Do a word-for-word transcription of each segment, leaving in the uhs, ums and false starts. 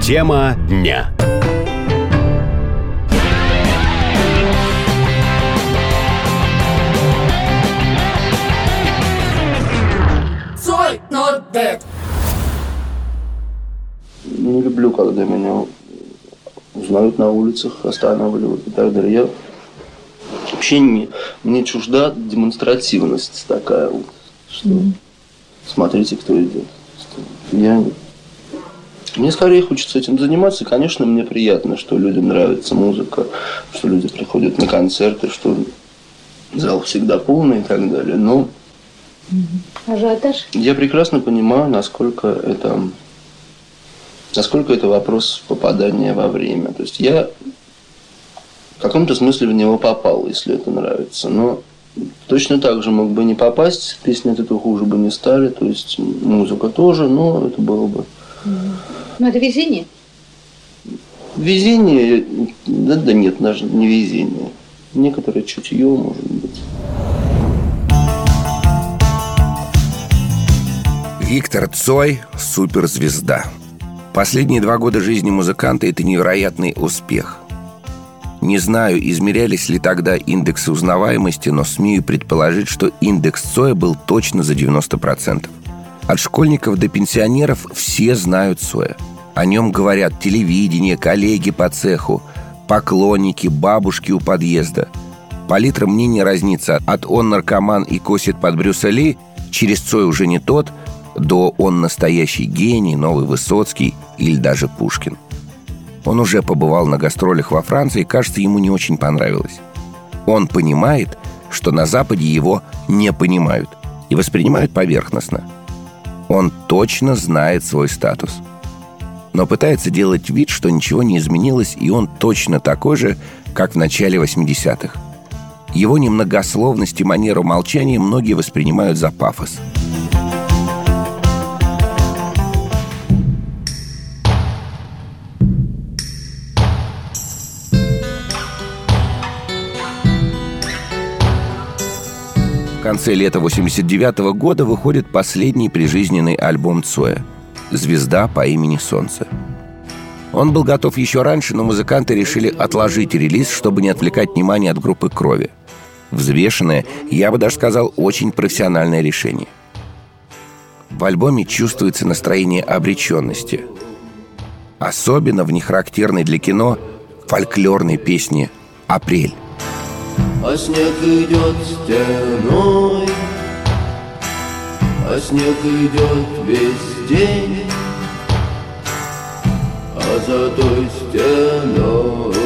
Тема дня. Цой not dead. Не люблю, когда меня узнают на улицах, останавливают и так далее. Я вообще не, мне чужда демонстративность такая вот, что mm-hmm. смотрите, кто идет. Я... Мне скорее хочется этим заниматься. Конечно, мне приятно, что людям нравится музыка, что люди приходят на концерты, что зал всегда полный и так далее. Но ажиотаж? Я прекрасно понимаю, насколько это, насколько это вопрос попадания во время. То есть я в каком-то смысле в него попал, если это нравится. Но точно так же мог бы не попасть, песни от этого хуже бы не стали. То есть музыка тоже, но это было бы... Ну, это везение? Везение? Да, да нет, даже не везение. Некоторое чутье, может быть. Виктор Цой – суперзвезда. Последние два года жизни музыканта – это невероятный успех. Не знаю, измерялись ли тогда индексы узнаваемости, но смею предположить, что индекс Цоя был точно за девяносто процентов. От школьников до пенсионеров все знают Цоя. О нем говорят телевидение, коллеги по цеху, поклонники, бабушки у подъезда. Палитра мнений разнится от «он наркоман и косит под Брюса Ли», через Цой уже не тот, до «он настоящий гений, новый Высоцкий» или даже Пушкин. Он уже побывал на гастролях во Франции, и, кажется, ему не очень понравилось. Он понимает, что на Западе его не понимают и воспринимают поверхностно. Он точно знает свой статус, но пытается делать вид, что ничего не изменилось, и он точно такой же, как в начале восьмидесятых. Его немногословность и манеру молчания многие воспринимают за пафос. В конце лета восемьдесят девятого года выходит последний прижизненный альбом Цоя «Звезда по имени Солнце». Он был готов еще раньше, но музыканты решили отложить релиз, чтобы не отвлекать внимание от группы «Крови». Взвешенное, я бы даже сказал, очень профессиональное решение. В альбоме чувствуется настроение обреченности. Особенно в нехарактерной для кино фольклорной песне «Апрель». А снег идет стеной, а снег идет весь день, а за той стеной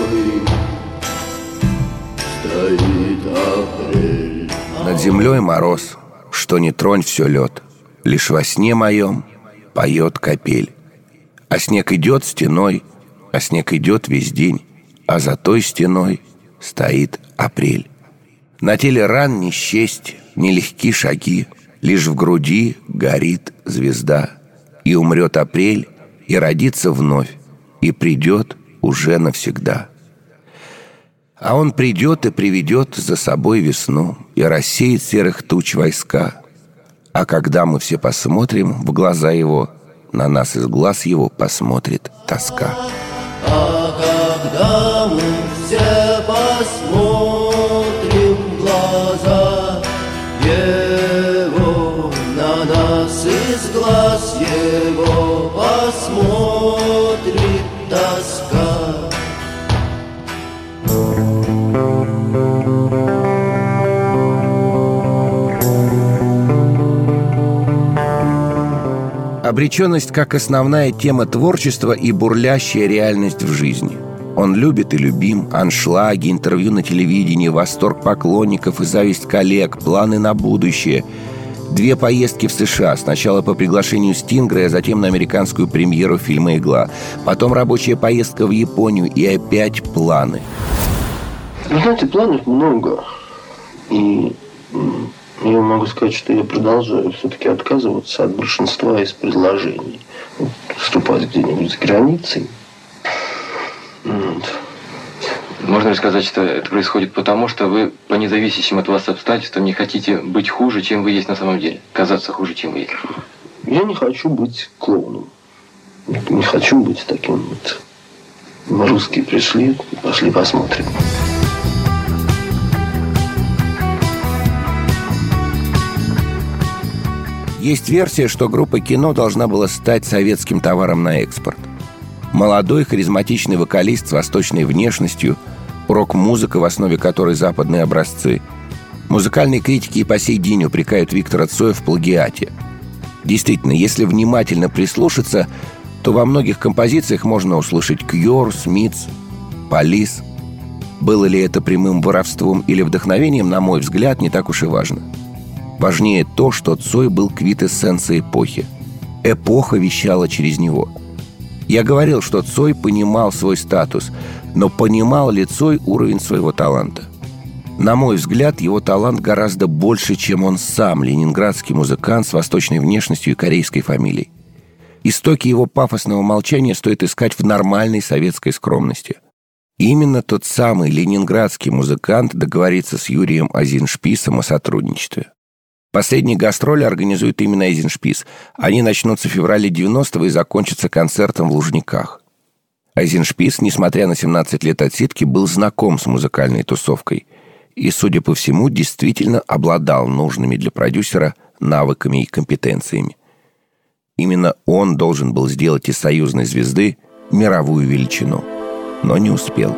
стоит апрель. Над землей мороз, что не тронь, все лед. Лишь во сне моем поет капель. А снег идет стеной, а снег идет весь день, а за той стеной стоит апрель. На теле ран не счесть, нелегки шаги, лишь в груди горит звезда. И умрет апрель, и родится вновь, и придет уже навсегда. А он придет и приведет за собой весну, и рассеет серых туч войска. А когда мы все посмотрим в глаза его, на нас из глаз его посмотрит тоска. А когда мы все посмотрим в глаза его, на нас из глаз его посмотрит тоска. Обреченность как основная тема творчества и бурлящая реальность в жизни. Он любит и любим, аншлаги, интервью на телевидении, восторг поклонников и зависть коллег, планы на будущее. Две поездки в США, сначала по приглашению Стингера, а затем на американскую премьеру фильма «Игла». Потом рабочая поездка в Японию и опять планы. Вы знаете, планов много. И я могу сказать, что я продолжаю все-таки отказываться от большинства из предложений. Вот, вступать где-нибудь за границей. Вот. Можно ли сказать, что это происходит потому, что вы по независящим от вас обстоятельствам не хотите быть хуже, чем вы есть на самом деле? Казаться хуже, чем вы есть? Я не хочу быть клоуном. Не хочу быть таким вот. Мы русские пришли, пошли посмотрим. Есть версия, что группа «Кино» должна была стать советским товаром на экспорт. Молодой, харизматичный вокалист с восточной внешностью, рок-музыка, в основе которой западные образцы. Музыкальные критики и по сей день упрекают Виктора Цоя в плагиате. Действительно, если внимательно прислушаться, то во многих композициях можно услышать «Кьюр», «Смитс», «Полис». Было ли это прямым воровством или вдохновением, на мой взгляд, не так уж и важно. Важнее то, что Цой был квинтэссенцией эпохи. Эпоха вещала через него. Я говорил, что Цой понимал свой статус, но понимал ли Цой уровень своего таланта? На мой взгляд, его талант гораздо больше, чем он сам, ленинградский музыкант с восточной внешностью и корейской фамилией. Истоки его пафосного молчания стоит искать в нормальной советской скромности. Именно тот самый ленинградский музыкант договорится с Юрием Айзеншписом о сотрудничестве. Последние гастроли организует именно Айзеншпис. Они начнутся в феврале девяностого и закончатся концертом в Лужниках. Айзеншпис, несмотря на семнадцать лет отсидки, был знаком с музыкальной тусовкой и, судя по всему, действительно обладал нужными для продюсера навыками и компетенциями. Именно он должен был сделать из союзной звезды мировую величину, но не успел.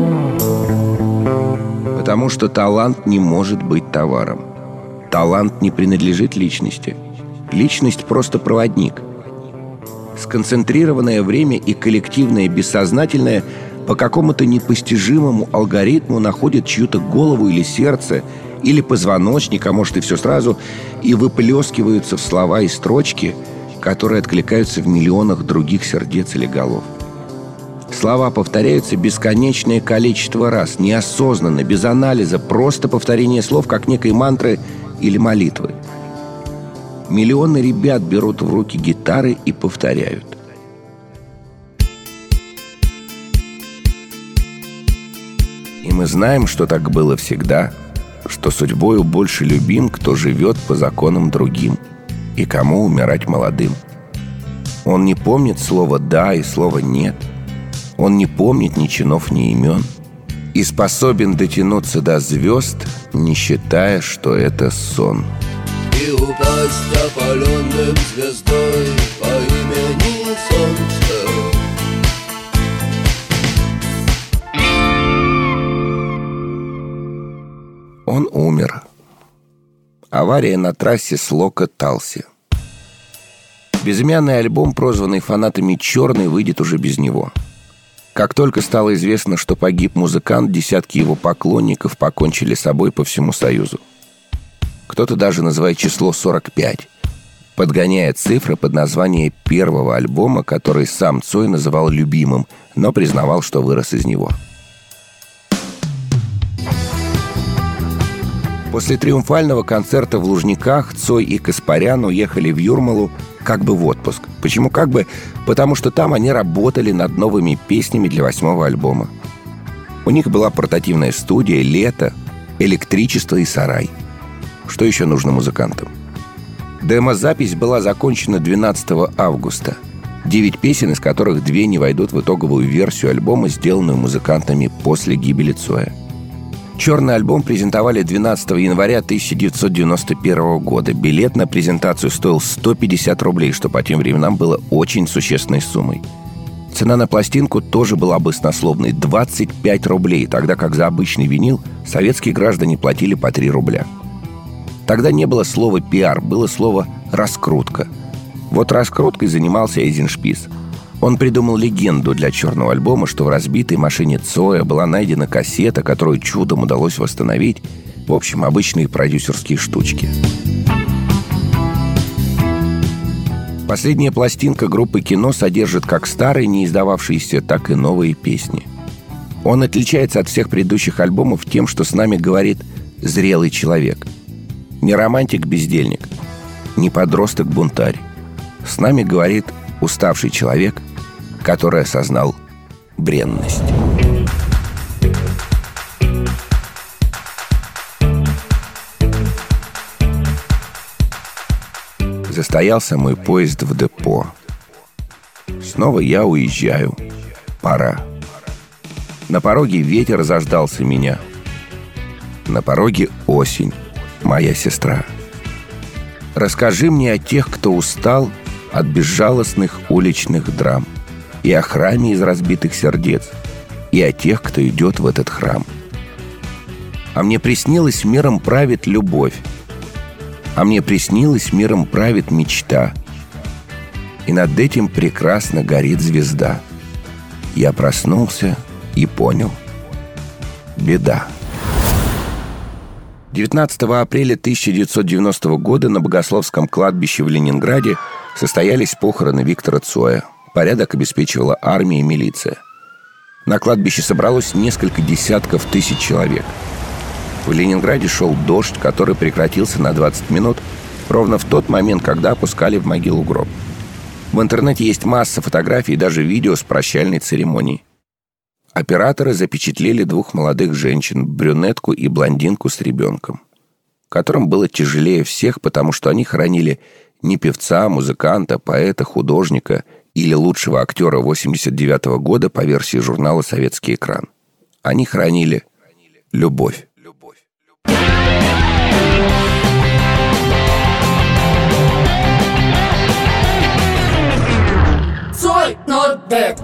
Потому что талант не может быть товаром. Талант не принадлежит личности. Личность просто проводник. Сконцентрированное время и коллективное бессознательное по какому-то непостижимому алгоритму находят чью-то голову или сердце, или позвоночник, а может и все сразу, и выплескиваются в слова и строчки, которые откликаются в миллионах других сердец или голов. Слова повторяются бесконечное количество раз, неосознанно, без анализа, просто повторение слов, как некой мантры или молитвы. Миллионы ребят берут в руки гитары и повторяют. И мы знаем, что так было всегда, что судьбою больше любим, кто живет по законам другим, и кому умирать молодым. Он не помнит слова «да» и слова «нет». Он не помнит ни чинов, ни имен. И способен дотянуться до звезд, не считая, что это сон. И упасть опаленным звездой по имени Солнце. Он умер. Авария на трассе Слока-Талси. Безымянный альбом, прозванный фанатами «Черный», выйдет уже без него. Как только стало известно, что погиб музыкант, десятки его поклонников покончили с собой по всему Союзу. Кто-то даже называет число сорок пять, подгоняя цифры под название первого альбома, который сам Цой называл любимым, но признавал, что вырос из него. После триумфального концерта в Лужниках Цой и Каспарян уехали в Юрмалу как бы в отпуск. Почему как бы? Потому что там они работали над новыми песнями для восьмого альбома. У них была портативная студия, лето, электричество и сарай. Что еще нужно музыкантам? Демозапись была закончена двенадцатого августа. Девять песен, из которых две не войдут в итоговую версию альбома, сделанную музыкантами после гибели Цоя. «Черный» альбом презентовали двенадцатого января тысяча девятьсот девяносто первого года. Билет на презентацию стоил сто пятьдесят рублей, что по тем временам было очень существенной суммой. Цена на пластинку тоже была баснословной – двадцать пять рублей, тогда как за обычный винил советские граждане платили по три рубля. Тогда не было слова «пиар», было слово «раскрутка». Вот раскруткой занимался Айзеншпис. Он придумал легенду для «Черного» альбома, что в разбитой машине Цоя была найдена кассета, которую чудом удалось восстановить. В общем, обычные продюсерские штучки. Последняя пластинка группы «Кино» содержит как старые, не издававшиеся, так и новые песни. Он отличается от всех предыдущих альбомов тем, что с нами говорит зрелый человек. Не романтик-бездельник, не подросток-бунтарь. С нами говорит уставший человек, который осознал бренность. Застоялся мой поезд в депо. Снова я уезжаю. Пора. На пороге ветер заждался меня. На пороге осень, моя сестра. Расскажи мне о тех, кто устал от безжалостных уличных драм, и о храме из разбитых сердец, и о тех, кто идет в этот храм. А мне приснилось, миром правит любовь, а мне приснилось, миром правит мечта, и над этим прекрасно горит звезда. Я проснулся и понял. Беда. девятнадцатого апреля тысяча девятьсот девяностого года на Богословском кладбище в Ленинграде состоялись похороны Виктора Цоя. Порядок обеспечивала армия и милиция. На кладбище собралось несколько десятков тысяч человек. В Ленинграде шел дождь, который прекратился на двадцать минут, ровно в тот момент, когда опускали в могилу гроб. В интернете есть масса фотографий и даже видео с прощальной церемонией. Операторы запечатлели двух молодых женщин, брюнетку и блондинку с ребенком, которым было тяжелее всех, потому что они хоронили не певца, музыканта, поэта, художника или лучшего актера восемьдесят девятого года по версии журнала «Советский экран». Они хоронили любовь. Цой not dead.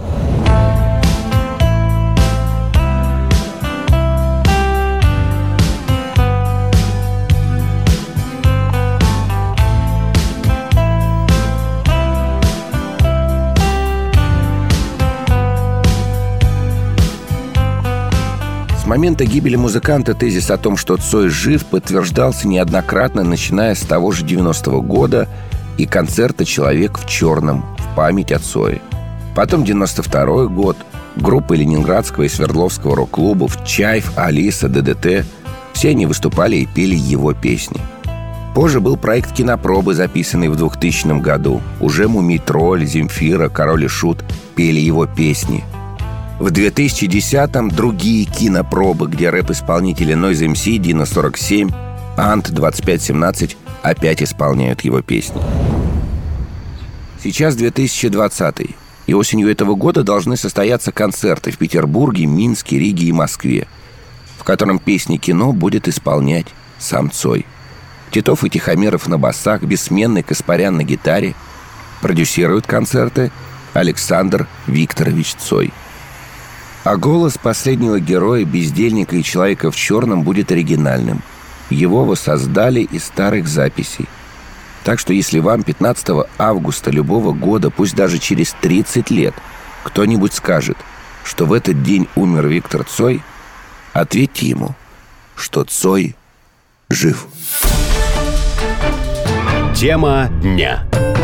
С момента гибели музыканта тезис о том, что Цой жив, подтверждался неоднократно, начиная с того же девяностого года и концерта «Человек в черном» в память о Цое. Потом девяносто второй год, группы Ленинградского и Свердловского рок-клубов «Чайф», «Алиса», «ДДТ». Все они выступали и пели его песни. Позже был проект «Кинопробы», записанный в двухтысячном году. Уже «Мумий-тролль», «Земфира», «Король и Шут» пели его песни. В две тысячи десятом другие кинопробы, где рэп-исполнители Noise эм си, Дина сорок семь, Ант двадцать пять семнадцать опять исполняют его песни. Сейчас две тысячи двадцатый, и осенью этого года должны состояться концерты в Петербурге, Минске, Риге и Москве, в котором песни кино будет исполнять сам Цой. Титов и Тихомиров на басах, Бессменный Каспарян на гитаре. Продюсируют концерты Александр Викторович Цой. А голос последнего героя, бездельника и человека в черном будет оригинальным. Его воссоздали из старых записей. Так что если вам пятнадцатого августа любого года, пусть даже через тридцать лет, кто-нибудь скажет, что в этот день умер Виктор Цой, ответьте ему, что Цой жив. Тема дня.